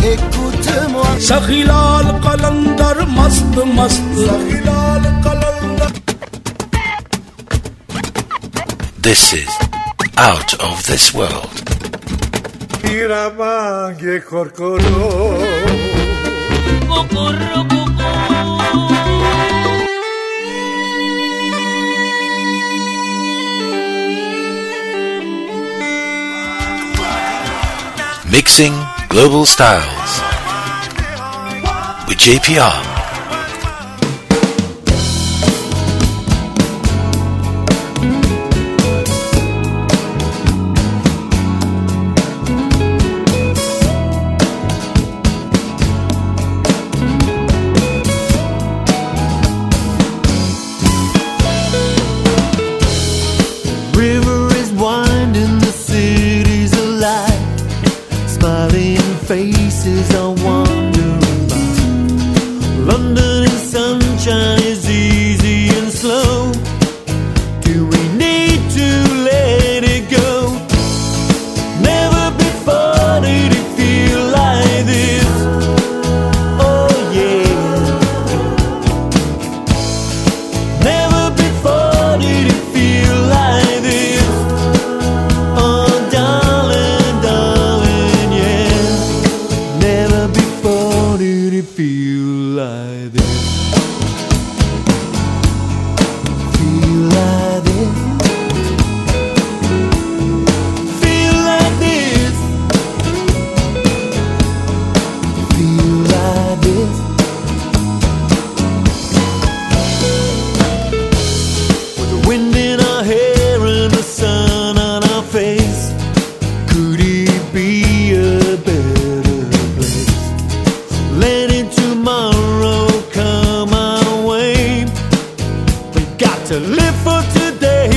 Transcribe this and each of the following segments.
écoute-moi. Sakhilal Qalandar mast mast. Sakhilal Qalandar. This is Out of This World. Iramange korkoro. Kokorro koko. Mixing Global Styles with JPR. Faces are wandering by. London in sunshine is easy and slow. Do we need to let it go? Never before did it feel like this. Oh yeah. Never before did it feel like this. Oh darling, darling, yeah. Never before did it feel like this. Feel like this. Feel like this. Feel like this. With the wind in our hair and the sun on our face, could it be a better place? Letting tomorrow come our way. We got to live for today.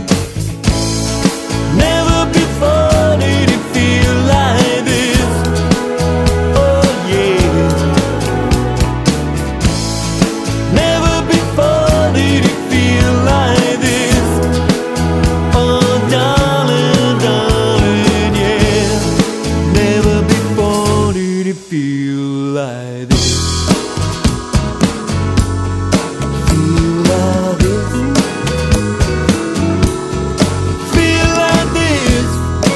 Never before did it feel like this. Oh yeah. Never before did it feel like this. Oh darling, darling, yeah. Never before did it feel like this. Feel like this. Feel like this.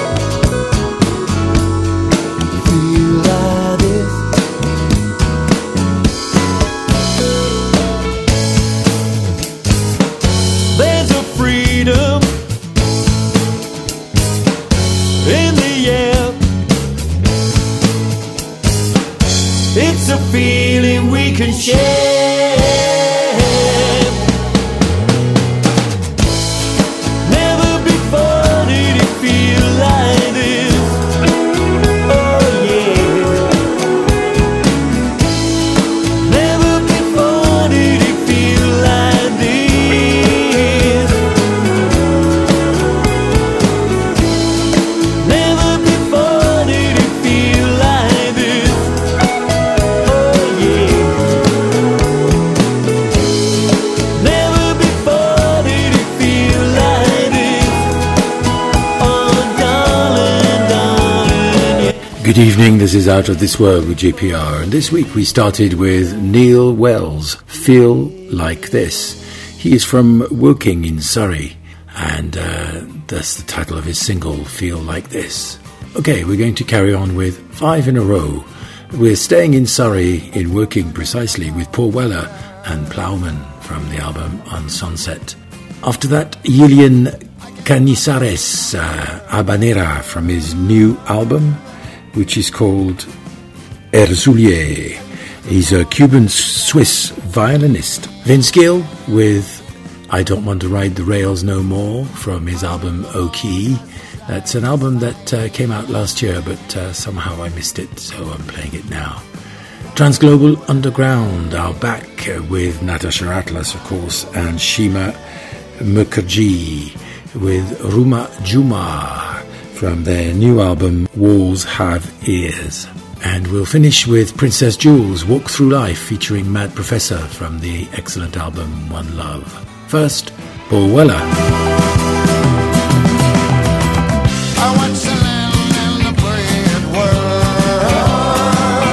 Feel like this. There's a freedom in the air. It's a feeling we can share. Never before did it feel like this. Oh yeah. Never before did it feel like this. Never before did it feel like this. Oh yeah. Never before did it feel like this. Oh darling, darling, yeah. Good evening, this is Out of This World with JPR, and this week we started with Neil Wells, Feel Like This. He is from Woking in Surrey, and that's the title of his single, Feel Like This. Okay, we're going to carry on with 5 in a row. We're staying in Surrey, in Woking precisely, with Paul Weller and Plowman from the album On Sunset. After that, Julian Canizares, Habanera, from his new album, which is called Erzulie. He's a Cuban-Swiss violinist. Vince Gill with I Don't Want to Ride the Rails No More from his album OK. That's an album that came out last year, but somehow I missed it, so I'm playing it now. Transglobal Underground are back with Natasha Atlas, of course, and Shima Mukherjee with Ruma Juma from their new album Walls Have Ears. And we'll finish with Princess Jules, Walk Through Life, featuring Mad Professor from the excellent album One Love. First, Paul Weller. I watch the land in the great world.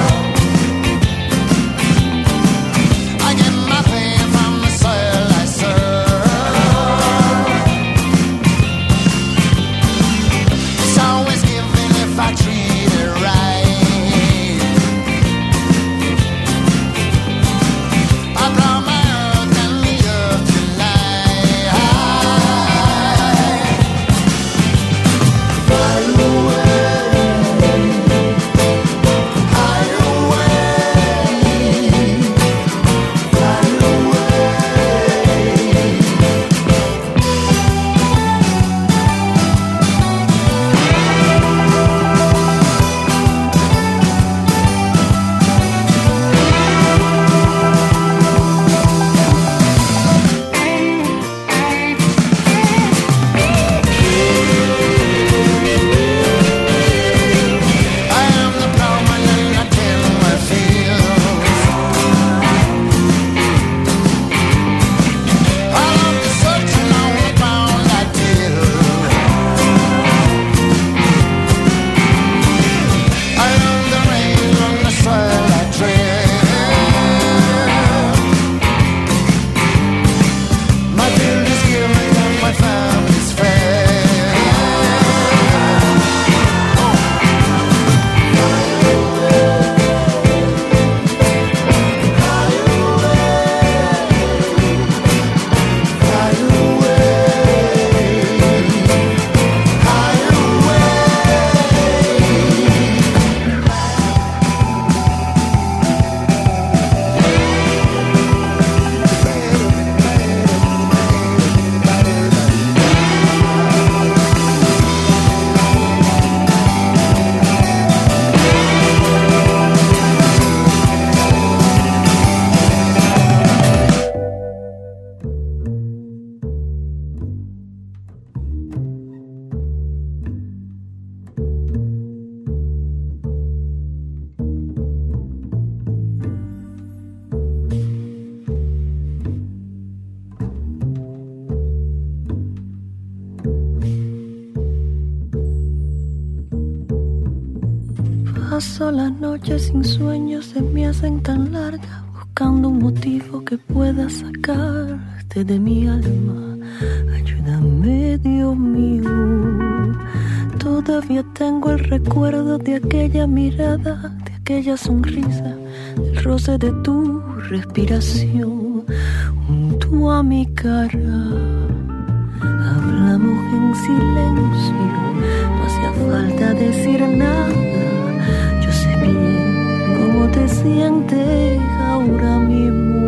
sola noche sin sueños se me hacen tan largas, buscando un motivo que pueda sacarte de mi alma. Ayúdame, Dios mío. Todavía tengo el recuerdo de aquella mirada, de aquella sonrisa, del roce de tu respiración junto a mi cara. Hablamos en silencio, no hacía falta decir nada. Yo sé bien cómo te sientes ahora mismo.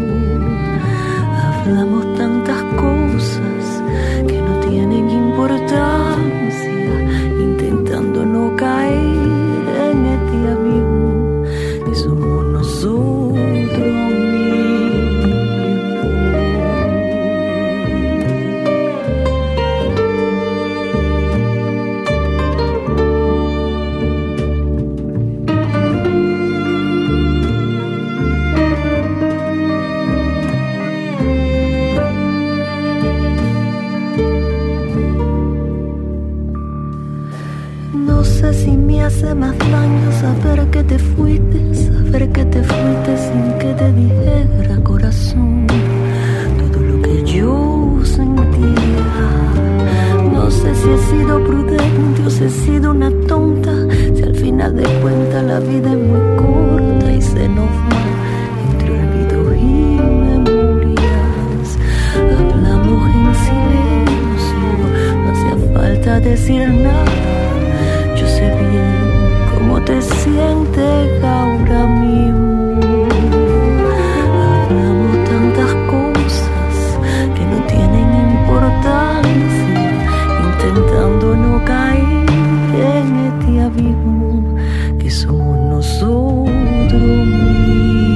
Hablamos tantas cosas que no tienen importancia, intentando no caer en este abismo que somos nosotros mismos. No sé si me hace más daño saber que te fuiste, saber que te fuiste sin que te dijera, corazón, todo lo que yo sentía. No sé si he sido prudente o si he sido una tonta, si al final de cuentas la vida es muy corta y se nos va entre olvidos y memorias. Hablamos en silencio, no hacía falta decir nada. Yo sé bien cómo te sientes ahora mismo. Hablamos tantas cosas que no tienen importancia, intentando no caer en este abismo que somos nosotros mismos.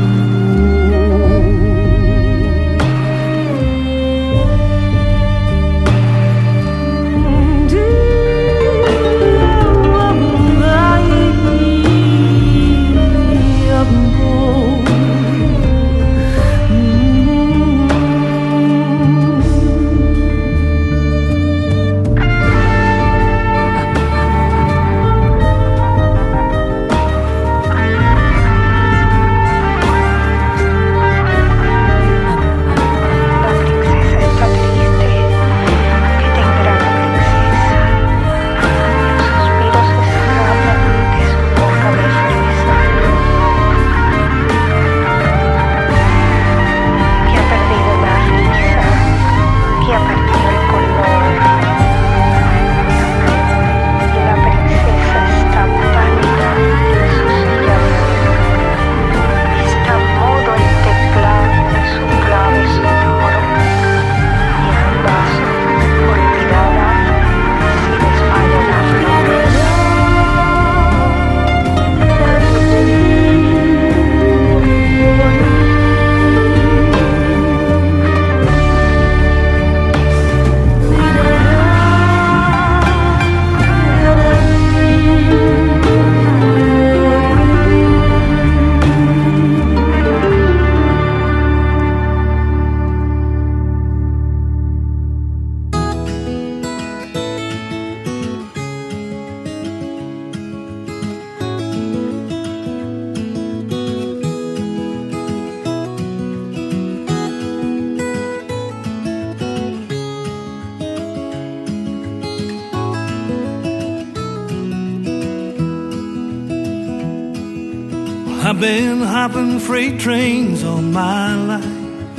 I've been hopping freight trains all my life.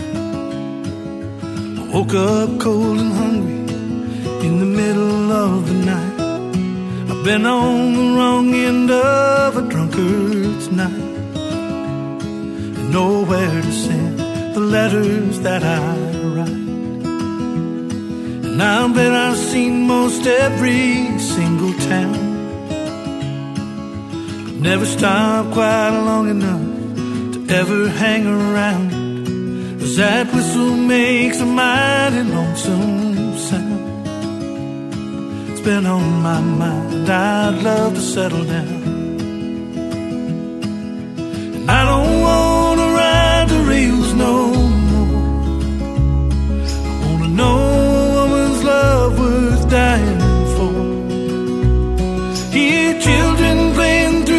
I woke up cold and hungry in the middle of the night. I've been on the wrong end of a drunkard's night, and nowhere to send the letters that I write. And I bet I've seen most every single town, never stopped quite long enough to ever hang around, 'cause that whistle makes a mighty lonesome sound. It's been on my mind, I'd love to settle down. And I don't wanna ride the rails no more. I wanna know a woman's love worth dying for. Hear children playing through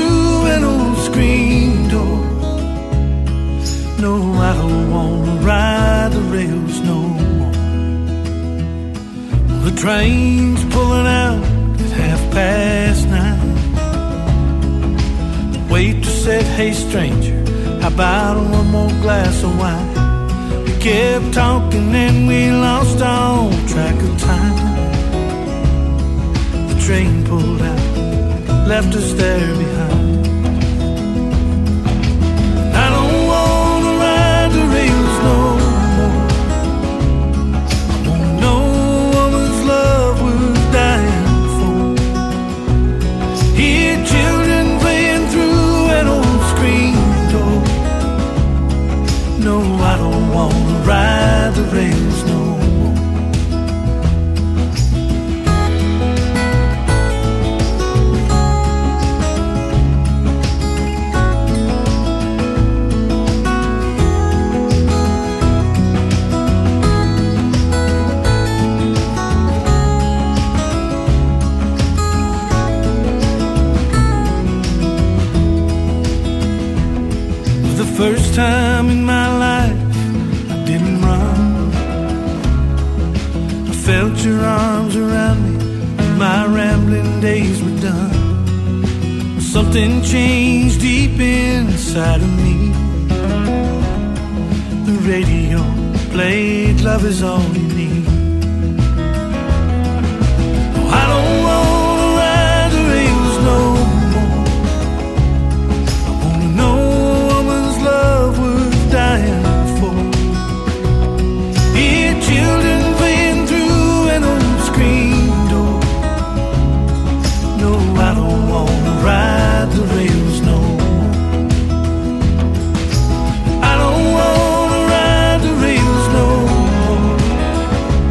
train's pulling out at 9:30. The waitress said, "Hey stranger, how about one more glass of wine?" We kept talking and we lost all track of time. The train pulled out, left us there behind. I don't wanna ride the rails no more. I wanna know a woman's love was dying for. Hear children playing through an old screen door. No, I don't wanna ride the rails no more. First time in my life I didn't run. I felt your arms around me and my rambling days were done. Something changed deep inside of me. The radio played "Love Is All You Need." Oh, I don't wanna ride the rails no more. I wanna know love was dying for. Hear children playing through an old screen door. No, I don't wanna ride the rails no more. I don't wanna ride the rails no more.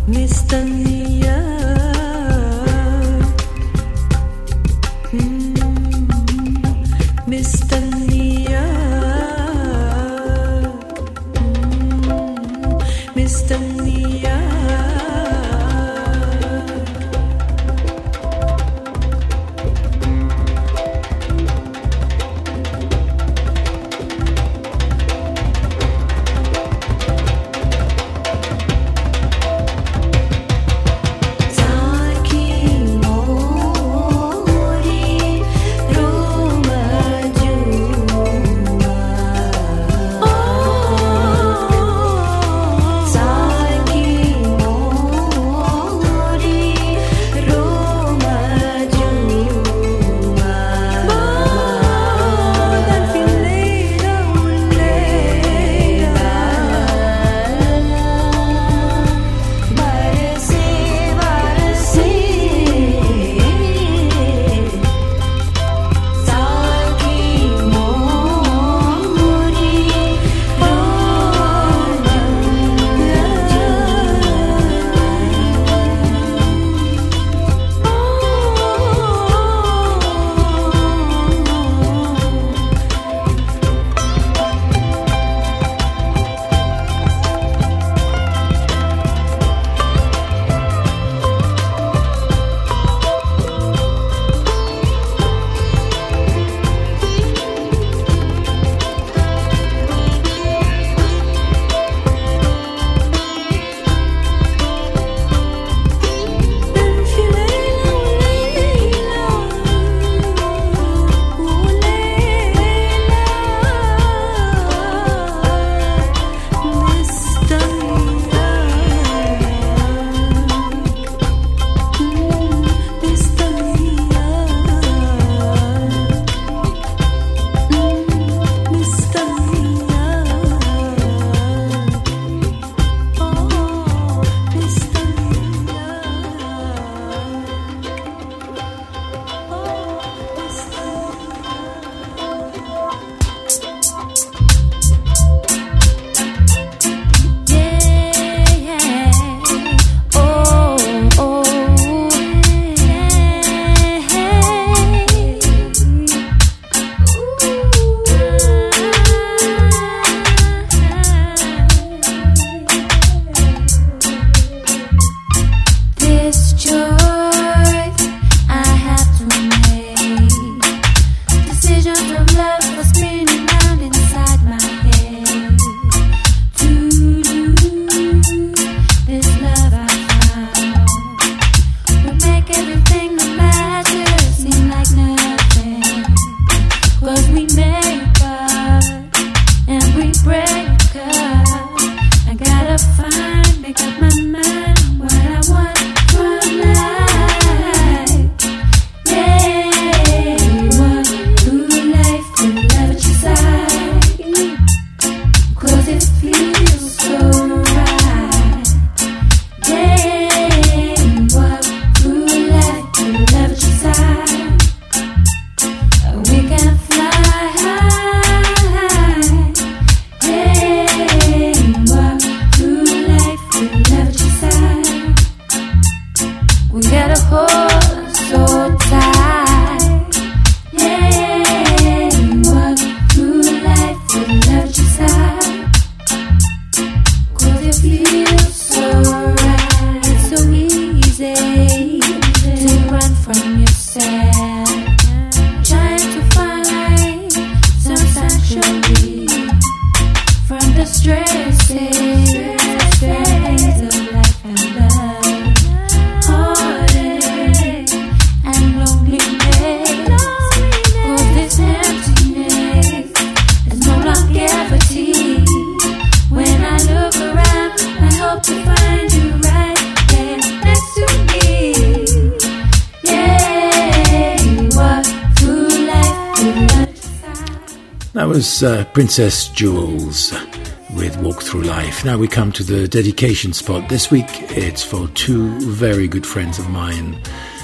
That was Princess Jewels with Walk Through Life. Now we come to the dedication spot. This week it's for two very good friends of mine,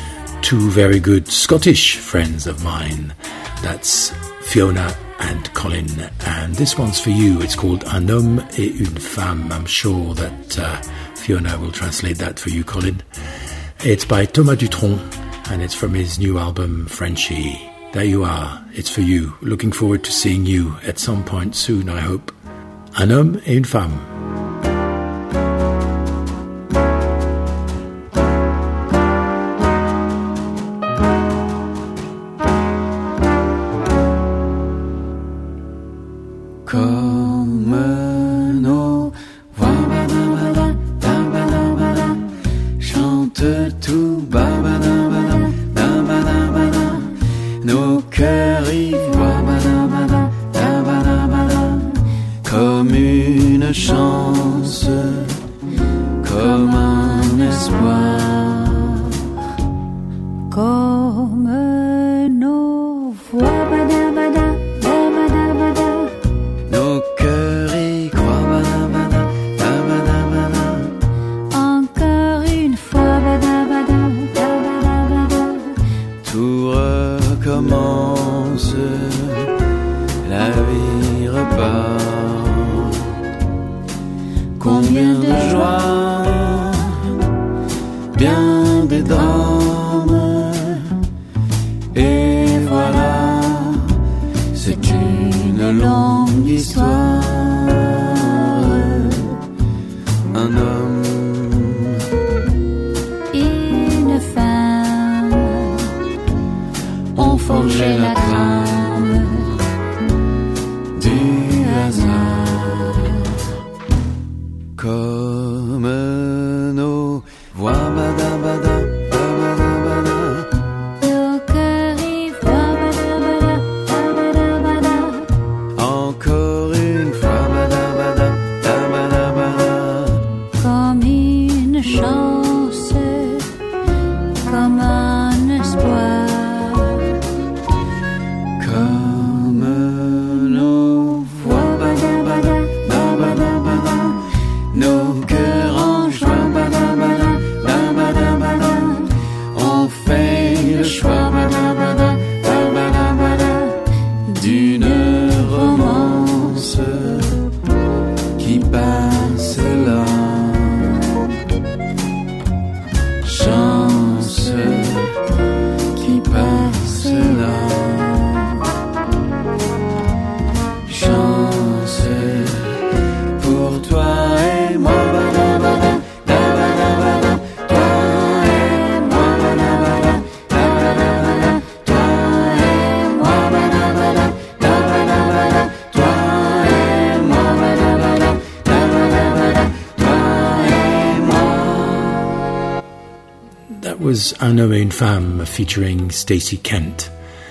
two very good Scottish friends of mine. That's Fiona and Colin. And this one's for you. It's called Un homme et une femme. I'm sure that Fiona will translate that for you, Colin. It's by Thomas Dutronc, and it's from his new album, Frenchie. There you are, it's for you. Looking forward to seeing you at some point soon, I hope. Un homme et une femme. Was Un homme et une femme featuring Stacey Kent.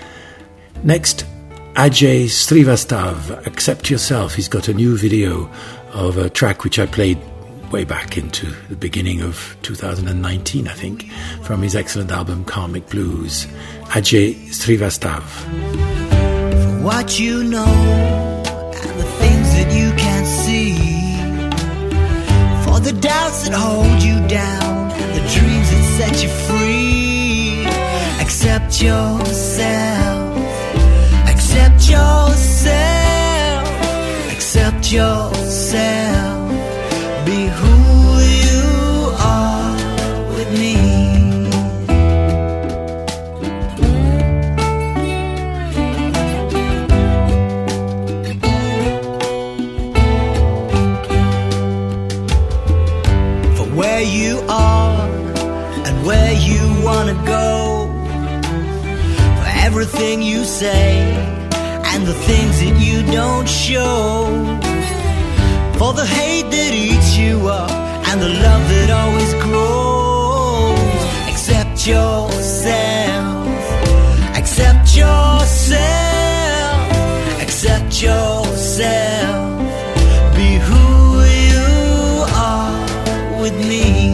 Next, Ajay Srivastav, Accept Yourself. He's got a new video of a track which I played way back into the beginning of 2019, I think, from his excellent album Karmic Blues. Ajay Srivastav. For what you know and the things that you can't see, for the doubts that hold you down, the dreams that set you free. Accept yourself. Accept yourself. Accept yourself. Be who you are with me. For where you are and where you wanna go, for everything you say and the things that you don't show, for the hate that eats you up and the love that always grows. Accept yourself. Accept yourself. Accept yourself. Be who you are with me.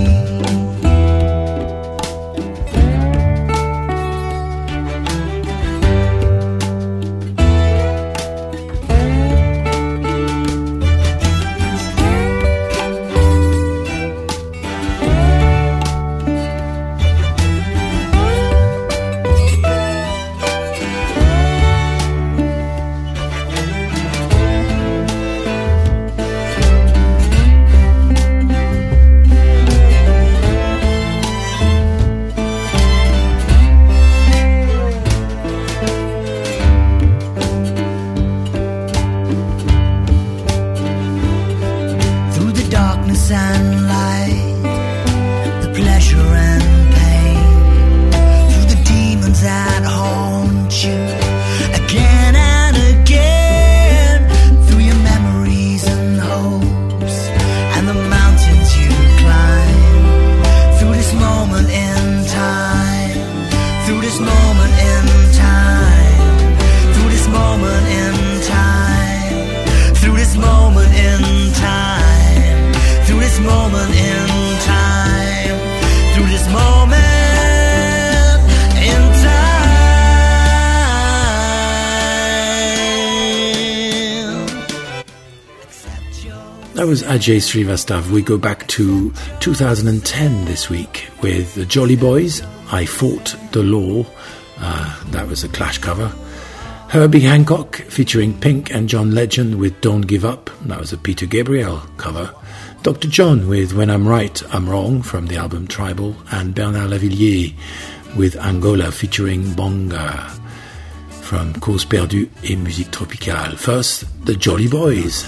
that was Ajay Srivastav. We go back to 2010 this week with the Jolly Boys, I Fought the Law. That was a Clash cover. Herbie Hancock featuring Pink and John Legend with Don't Give Up. That was a Peter Gabriel cover. Dr. John with When I'm Right, I'm Wrong from the album Tribal. And Bernard Lavillier with Angola featuring Bonga from Cause Perdue et Musique Tropicale. First, the Jolly Boys.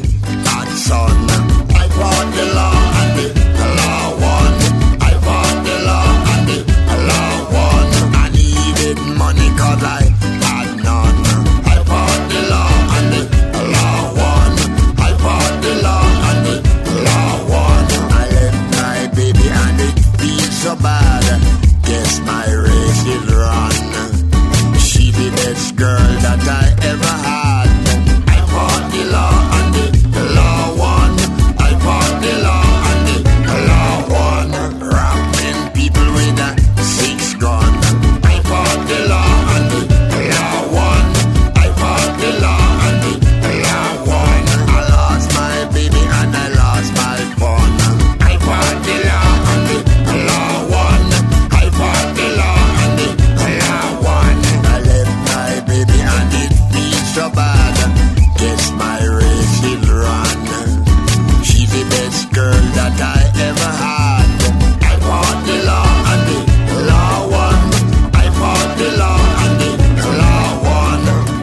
Girl that I ever had, I fought the law and the law won. I fought the law and the law won. Rapping people with a 6 gun. I fought the law and the law won. I fought the law and the law won. I lost my baby and I lost my fun. I fought the law and the law won. I fought the law and the law won. I left my baby and it feels so bad. Guess my race is run. She's the best girl that I ever had. I fought the law and the law won. I fought the law and the law won.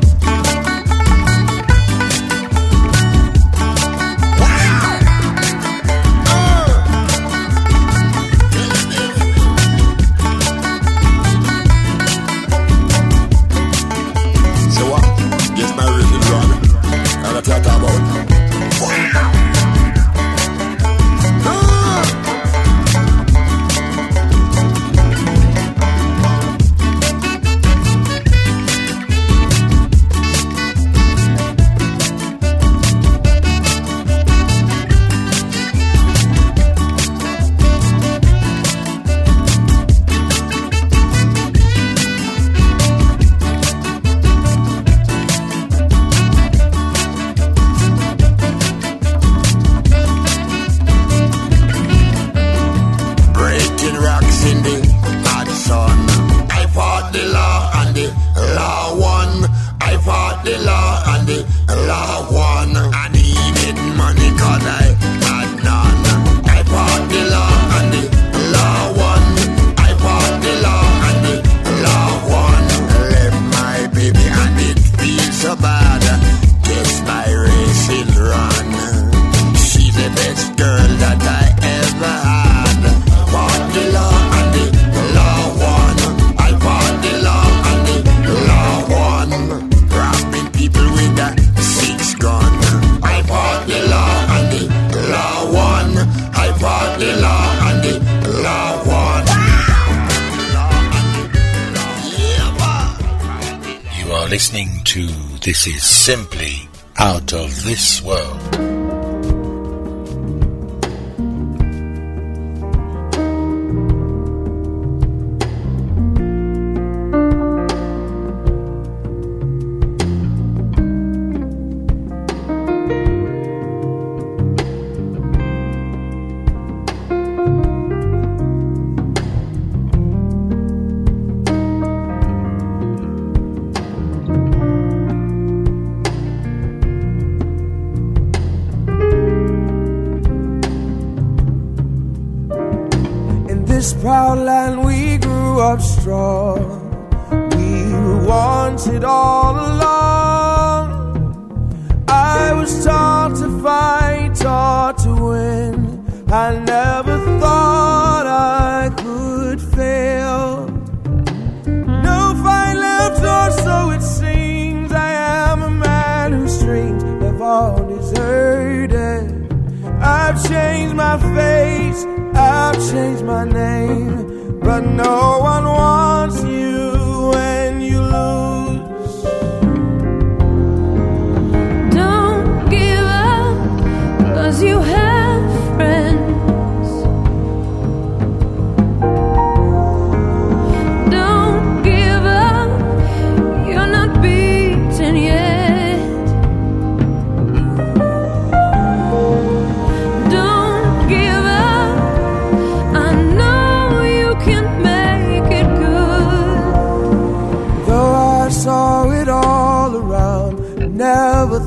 So what? Guess my race is run. And I talk about. Breaking rocks in the hot sun. I fought the law and the law won. I fought the law and the law won. I needed money cause I had none. I fought the law and the law won. I fought the law and the law won. I left my baby and it feels so bad. Guess my race is run. She's the best girl that I ever had. Fought the law and the law won. I fought the law and the law won. Rapping people with a 6 gun. I fought the law and the law won. I fought the law and the law won. You are listening to This Is Simply Out of This World. this proud land we grew up strong. We were wanted all along. I was taught to fight, taught to win. I never thought I could fail. No fight left, or so it seems. I am a man whose dreams have all deserted. I've changed my face, I've changed my name, but no one wants you when you lose. Don't give up, 'cause you have friends. Don't give up, you're not beaten yet.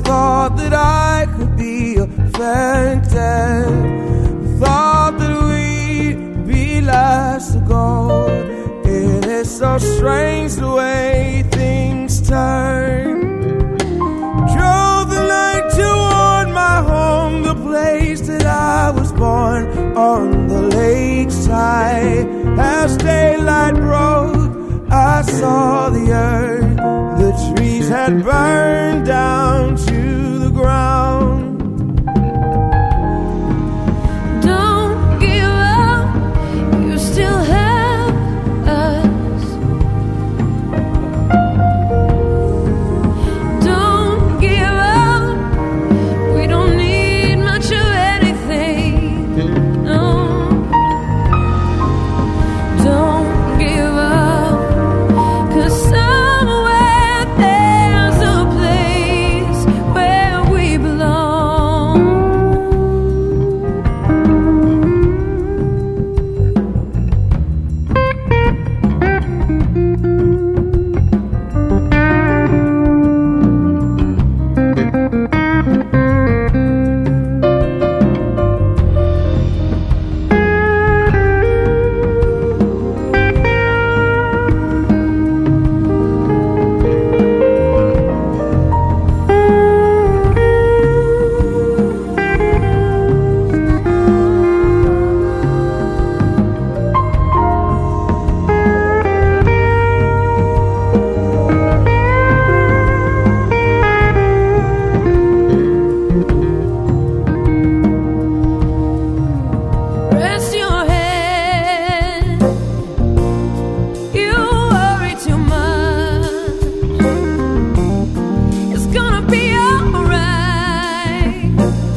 thought that I could be affected, thought that we'd be last to go. It is so strange the way things turn. Drove the night toward my home, the place that I was born, on the lakeside. As daylight broke, I saw the earth, the trees had burned down to the ground. Don't give up, you still have us. Don't give up, we don't need much of anything, no. Don't give up, 'cause somewhere there's a place where we belong. Rest your head, you worry too much. It's gonna be alright.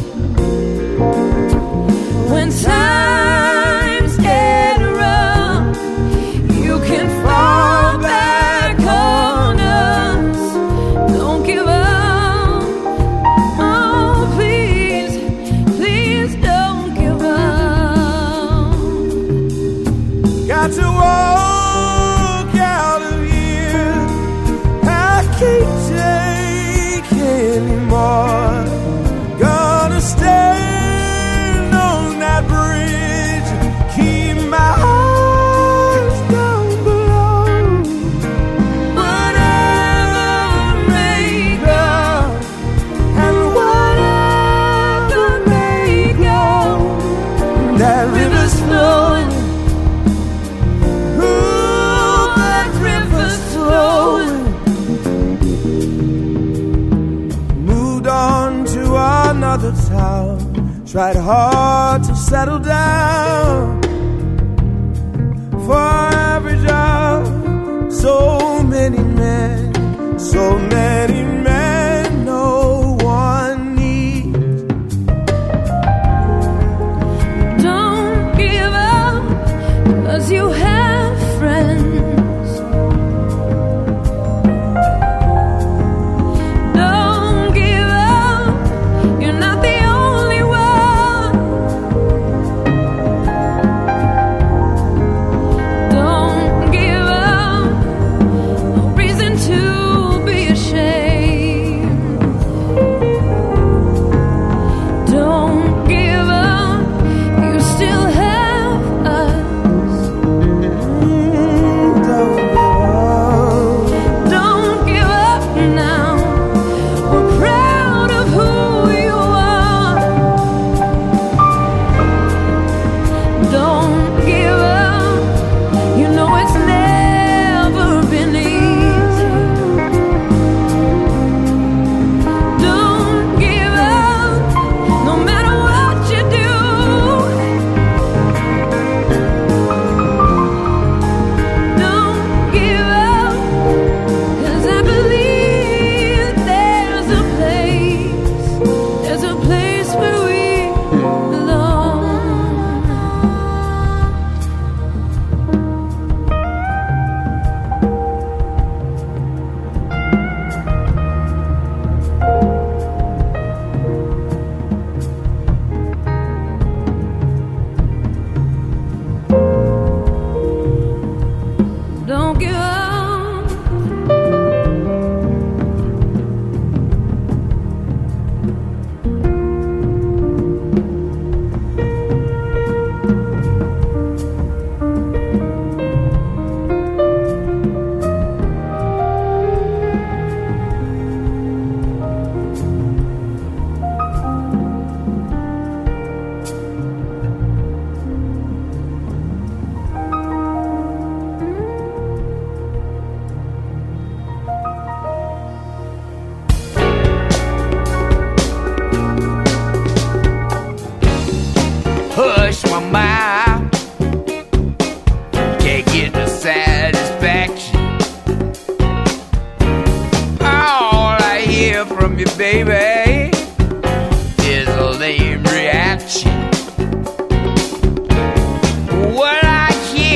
When times get rough, you can fall back on us. Don't give up. Oh, please, please don't give up. Got to walk out of here, I can't take anymore. Gonna stand on that bridge, keep my eyes down below. Whatever may come, and whatever may go, that river's flowing. Ooh, that river's flowing. Moved on to another town, tried hard to settle down. For every job, so many men, no one needs. Don't give up, 'cause you have friends. Don't give up, you're not the only one. Don't give up, no reason to be ashamed. Don't give up, you still have us.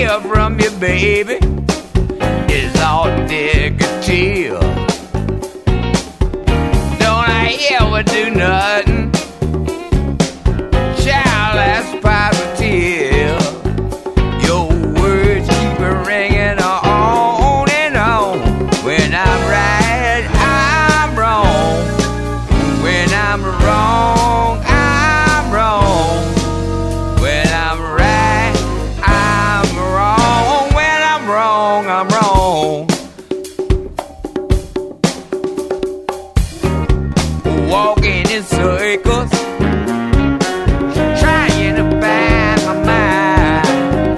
hear from you, baby, is all negative. Don't I ever do nothing, child, that's positive. Your words keep ringing on and on. When I'm right, I'm wrong. When I'm wrong, I'm wrong. When I'm right, I'm wrong. When I'm wrong, I'm wrong. Walking in circles, trying to find my mind,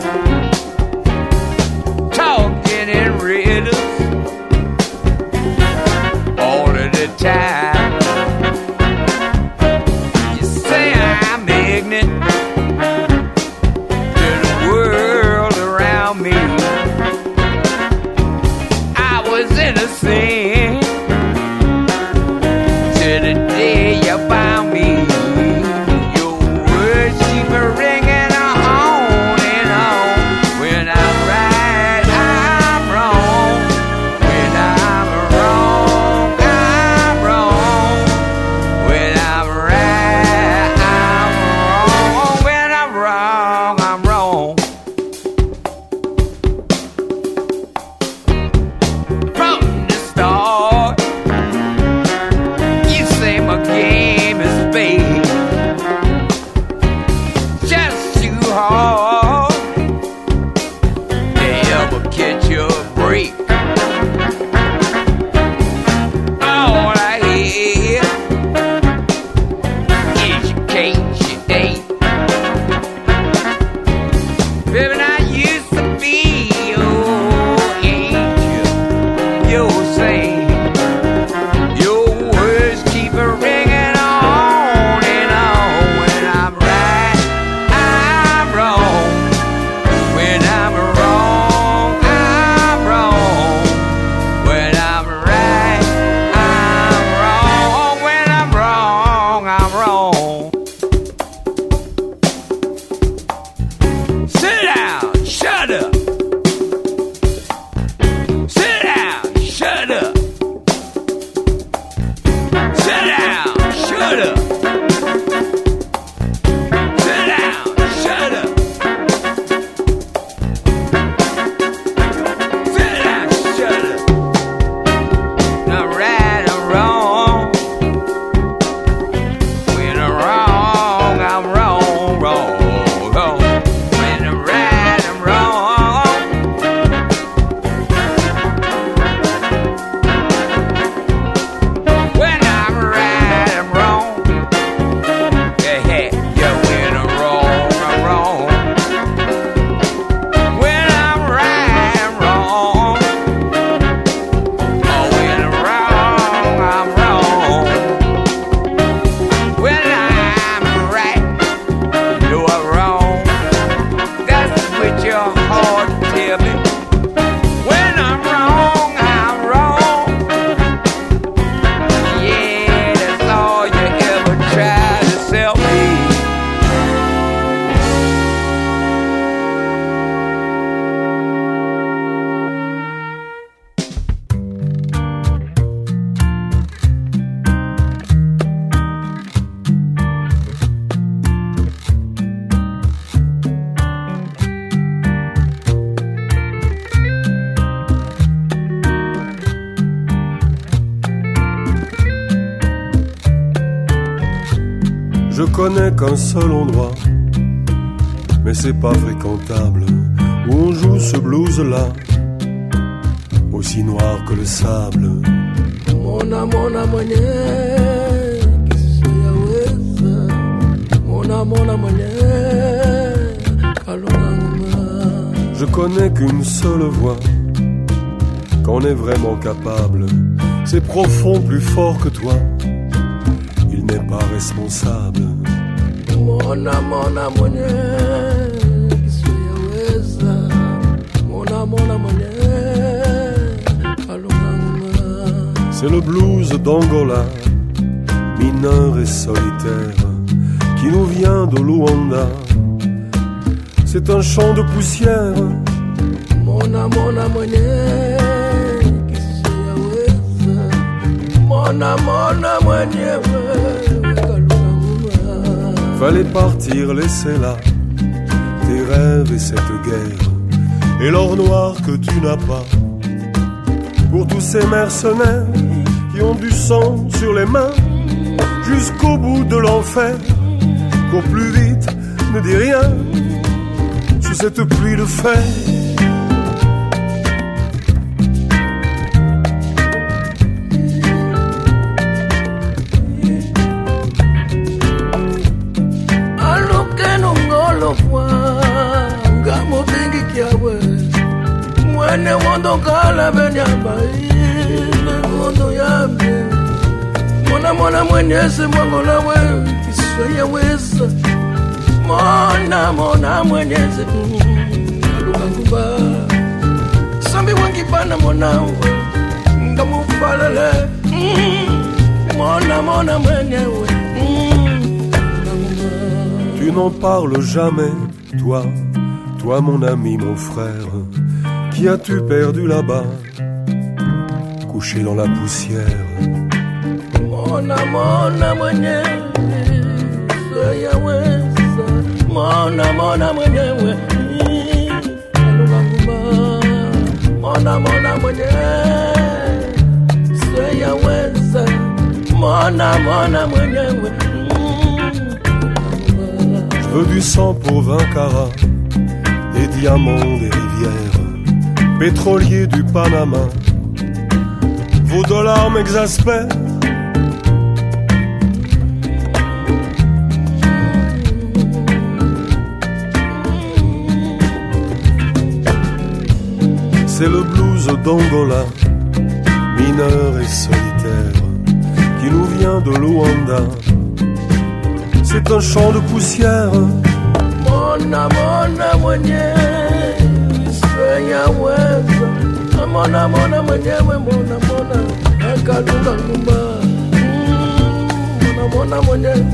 talking in riddles all of the time. You say I'm ignorant to the world around me. I was innocent till the day you found me. Your words keep ringing on and on. When I'm right, I'm wrong. When I'm wrong, I'm wrong. When I'm right, I'm wrong. When I'm wrong, I'm wrong. From the start, you say my game is fake, just too hard to ever catch a break. All I hear is your case, your date. Baby, I used to be your angel, your saint. Your words keep ringing on and on. When I'm right, I'm wrong. When I'm wrong, I'm wrong. When I'm right, I'm wrong. When I'm wrong, I'm wrong. Sit down, shut up. Sit down, shut up. Sit down, shut up. Sit down, shut up. Sit down, shut up. I'm right or wrong. When I'm wrong, I'm wrong, wrong, wrong. When I'm right, I'm wrong. When I'm right, I'm wrong. Yeah, yeah, yeah. When I'm wrong, I'm wrong. When I'm right, I'm wrong. Oh, when I'm wrong, I'm wrong. When I'm right, you're wrong. That's what your heart tell me. When I'm wrong, I'm wrong. Yeah, that's all you ever try to sell me. Je connais qu'un seul endroit, mais c'est pas fréquentable, où on joue ce blues-là, aussi noir que le sable. Mona mona mwenye kisiyaweza, mona mona mwenye kalunganga. Je connais qu'une seule voix, qu'on est vraiment capable, c'est profond, plus fort que toi, il n'est pas responsable. Mona mona mwenye kisiyaweza, mona mona mwenye kalunganga. C'est le blues d'Angola, mineur et solitaire, qui nous vient de Luanda. C'est un champ de poussière mona mona mwenye kisiyaweza, mona mona mwenyewe kalunga. Fallait partir, laisser là tes rêves et cette guerre et l'or noir que tu n'as pas. Pour tous ces mercenaires qui ont du sang sur les mains jusqu'au bout de l'enfer, cours plus vite, ne dis rien sous cette pluie de fer. Mwene wondo kala benyamba ile wondo yambe mona mona mwenyezi mwangola we kiswaya weza mona mona mwenyezi aluka kuba sambi wangi bana mona we ngamufalele mona mona mwenyewe. Tu n'en parles jamais, toi, toi mon ami, mon frère. Qui as-tu perdu là-bas, couché dans la poussière? Mona mona mwenyewe soyaweza, mona mona mwenyewe alunganguma, mona mona mwenyewe soyaweza, mona mona mwenyewe. Je veux du sang pour 20 carats, des diamants, des rivières, pétrolier du Panama, vos dollars m'exaspèrent. C'est le blues d'Angola, mineur et solitaire, qui nous vient de Luanda. C'est un champ de poussière. Mona mona mwenyewe yaweza, mona mona mwenyewe, mona mona akalunga ngumba, mona mona mwenyewe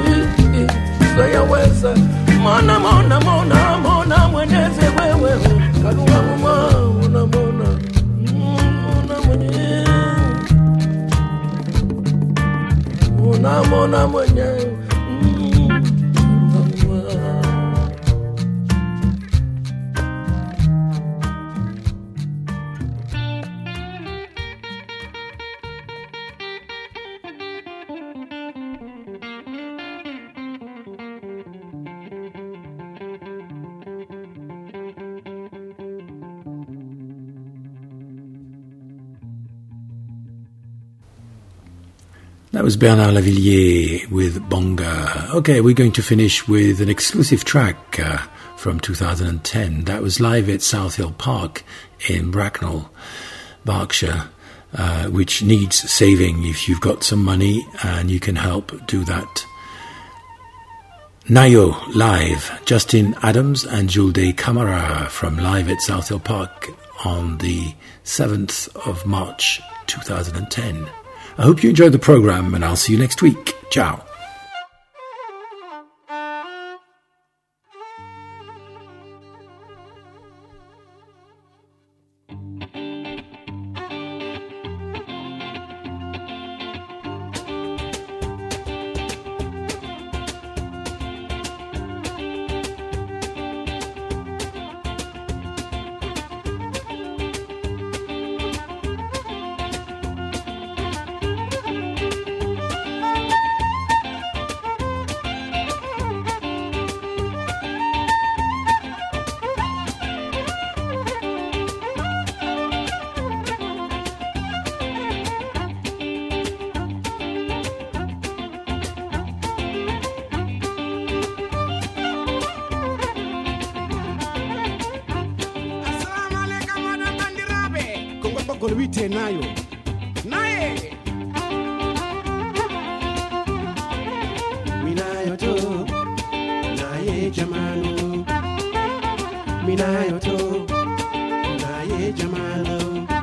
yaweza, mona mona mona mona mwenyezi wewe kalunga ngumba, mona mona mona mwenyewe, mona mona mwenyewe. That was Bernard Lavillier with Bonga. Okay, we're going to finish with an exclusive track from 2010. That was live at South Hill Park in Bracknell, Berkshire, which needs saving. If you've got some money and you can help, do that. Nayo live, Justin Adams and Julde Camara from live at South Hill Park on the 7th of March 2010. I hope you enjoyed the program, and I'll see you next week. Ciao. Golwite nayo naye minayo to naye jamanu minayo to naye jamanu